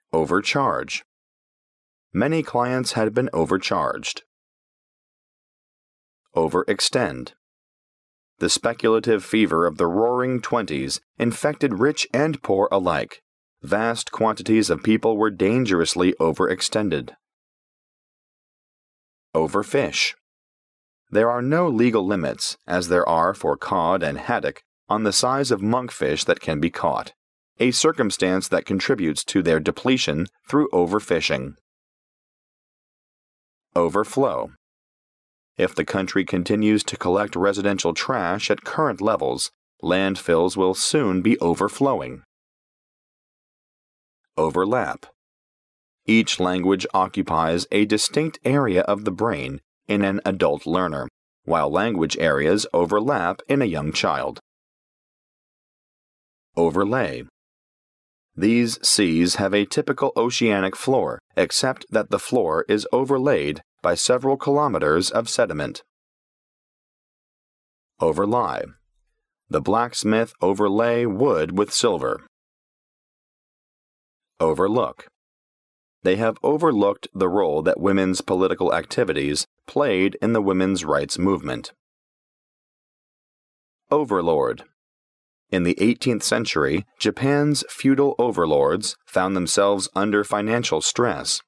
Overcharge. Many clients had been overcharged. Overextend. The speculative fever of the Roaring Twenties infected rich and poor alike. Vast quantities of people were dangerously overextended. Overfish. There are no legal limits, as there are for cod and haddock, on the size of monkfish that can be caught, a circumstance that contributes to their depletion through overfishing. Overflow. If the country continues to collect residential trash at current levels, landfills will soon be overflowing. Overlap. Each language occupies a distinct area of the brain in an adult learner, while language areas overlap in a young child. Overlay. These seas have a typical oceanic floor, except that the floor is overlaid by several kilometers of sediment. Overlie. The blacksmith overlay wood with silver. Overlook. They have overlooked the role that women's political activities played in the women's rights movement. Overlord. In the 18th century, Japan's feudal overlords found themselves under financial stress.